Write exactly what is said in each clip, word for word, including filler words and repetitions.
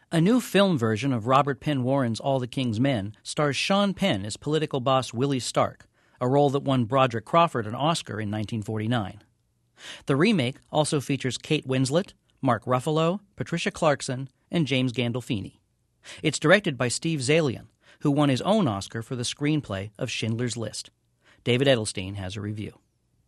A new film version of Robert Penn Warren's All the King's Men stars Sean Penn as political boss Willie Stark, a role that won Broderick Crawford an Oscar in nineteen forty-nine. The remake also features Kate Winslet, Mark Ruffalo, Patricia Clarkson, and James Gandolfini. It's directed by Steve Zaillian, who won his own Oscar for the screenplay of Schindler's List. David Edelstein has a review.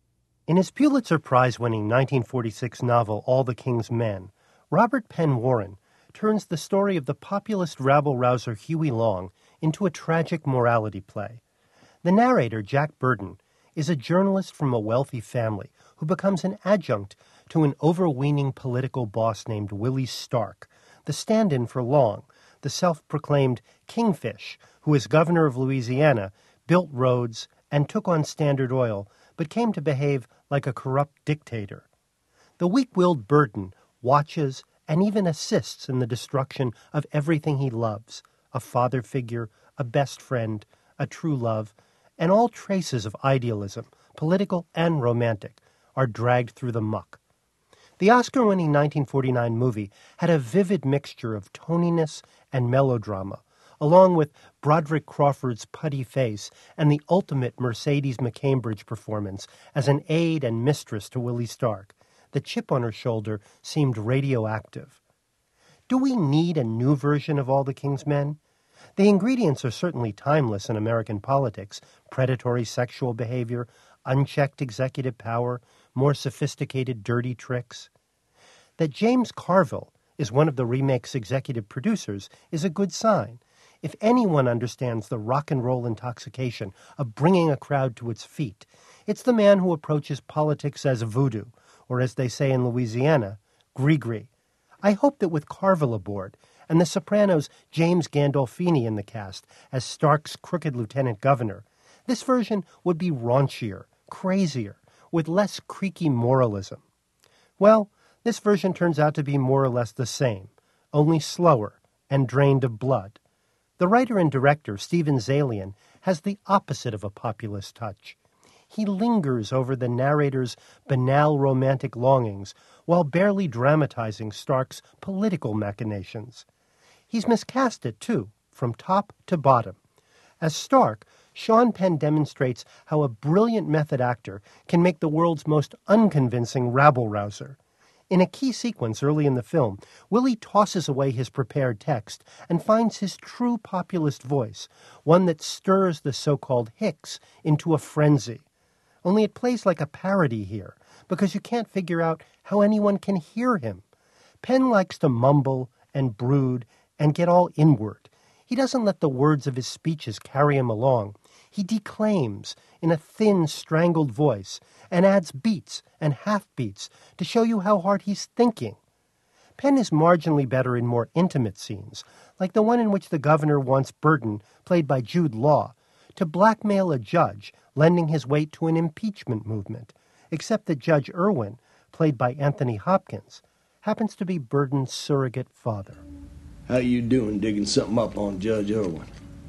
In his Pulitzer Prize-winning nineteen forty-six novel All the King's Men, Robert Penn Warren turns the story of the populist rabble-rouser Huey Long into a tragic morality play. The narrator, Jack Burton, is a journalist from a wealthy family who becomes an adjunct to an overweening political boss named Willie Stark, the stand-in for Long, the self-proclaimed kingfish who, as governor of Louisiana, built roads and took on Standard Oil, but came to behave like a corrupt dictator. The weak-willed Burton watches and even assists in the destruction of everything he loves, a father figure, a best friend, a true love, and all traces of idealism, political and romantic, are dragged through the muck. The Oscar-winning nineteen forty-nine movie had a vivid mixture of toniness and melodrama, along with Broderick Crawford's putty face and the ultimate Mercedes McCambridge performance as an aide and mistress to Willie Stark. The chip on her shoulder seemed radioactive. Do we need a new version of All the King's Men? The ingredients are certainly timeless in American politics: predatory sexual behavior, unchecked executive power, more sophisticated dirty tricks. That James Carville is one of the remake's executive producers is a good sign. If anyone understands the rock and roll intoxication of bringing a crowd to its feet, it's the man who approaches politics as voodoo, or as they say in Louisiana, gris-gris. I hope that with Carville aboard, and The Sopranos' James Gandolfini in the cast as Stark's crooked lieutenant governor, this version would be raunchier, crazier, with less creaky moralism. Well, this version turns out to be more or less the same, only slower and drained of blood. The writer and director, Steven Zaillian, has the opposite of a populist touch. He lingers over the narrator's banal romantic longings while barely dramatizing Stark's political machinations. He's miscast it, too, from top to bottom. As Stark, Sean Penn demonstrates how a brilliant method actor can make the world's most unconvincing rabble-rouser. In a key sequence early in the film, Willie tosses away his prepared text and finds his true populist voice, one that stirs the so-called Hicks into a frenzy. Only it plays like a parody here, because you can't figure out how anyone can hear him. Penn likes to mumble and brood and get all inward. He doesn't let the words of his speeches carry him along. He declaims in a thin, strangled voice and adds beats and half-beats to show you how hard he's thinking. Penn is marginally better in more intimate scenes, like the one in which the governor wants Burton, played by Jude Law, to blackmail a judge, lending his weight to an impeachment movement, except that Judge Irwin, played by Anthony Hopkins, happens to be Burton's surrogate father. How you doing digging something up on Judge Irwin?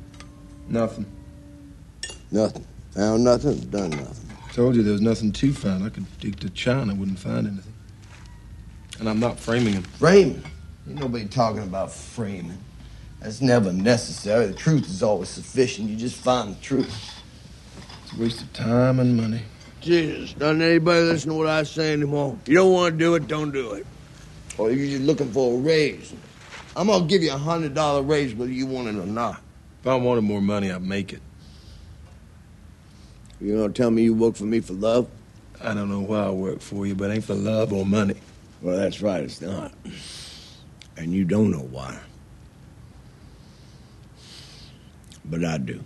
Nothing. Nothing. Found nothing, done nothing. Told you there was nothing to find. I could dig to China, wouldn't find anything. And I'm not framing him. Framing? Ain't nobody talking about framing. That's never necessary. The truth is always sufficient. You just find the truth. It's a waste of time and money. Jesus, doesn't anybody listen to what I say anymore? You don't want to do it, don't do it. Or you're just looking for a raise. I'm going to give you a one hundred dollar raise whether you want it or not. If I wanted more money, I'd make it. You going to tell me you work for me for love? I don't know why I work for you, but it ain't for love or money. Well, that's right, it's not. And you don't know why. But I do.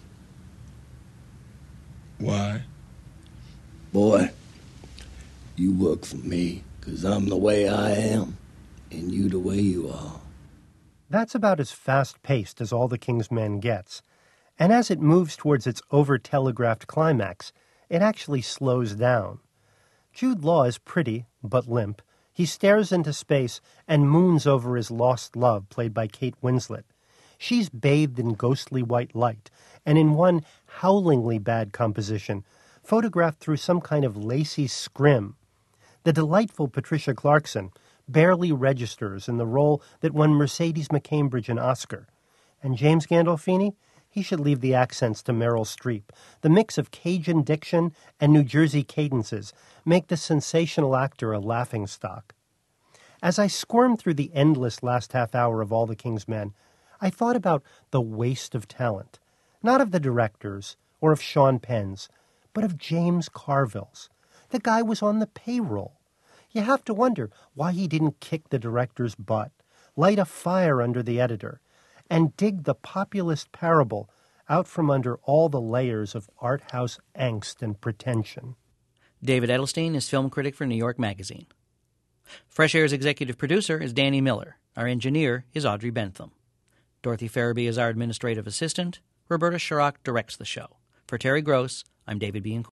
Why? Boy, you work for me because I'm the way I am, and you the way you are. That's about as fast-paced as All the King's Men gets. And as it moves towards its over-telegraphed climax, it actually slows down. Jude Law is pretty, but limp. He stares into space and moons over his lost love, played by Kate Winslet. She's bathed in ghostly white light, and in one howlingly bad composition, photographed through some kind of lacy scrim. The delightful Patricia Clarkson, barely registers in the role that won Mercedes McCambridge an Oscar. And James Gandolfini? He should leave the accents to Meryl Streep. The mix of Cajun diction and New Jersey cadences make the sensational actor a laughingstock. As I squirmed through the endless last half hour of All the King's Men, I thought about the waste of talent, not of the directors or of Sean Penn's, but of James Carville's. The guy was on the payroll. You have to wonder why he didn't kick the director's butt, light a fire under the editor, and dig the populist parable out from under all the layers of art house angst and pretension. David Edelstein is film critic for New York Magazine. Fresh Air's executive producer is Danny Miller. Our engineer is Audrey Bentham. Dorothy Farabee is our administrative assistant. Roberta Shirok directs the show. For Terry Gross, I'm David B.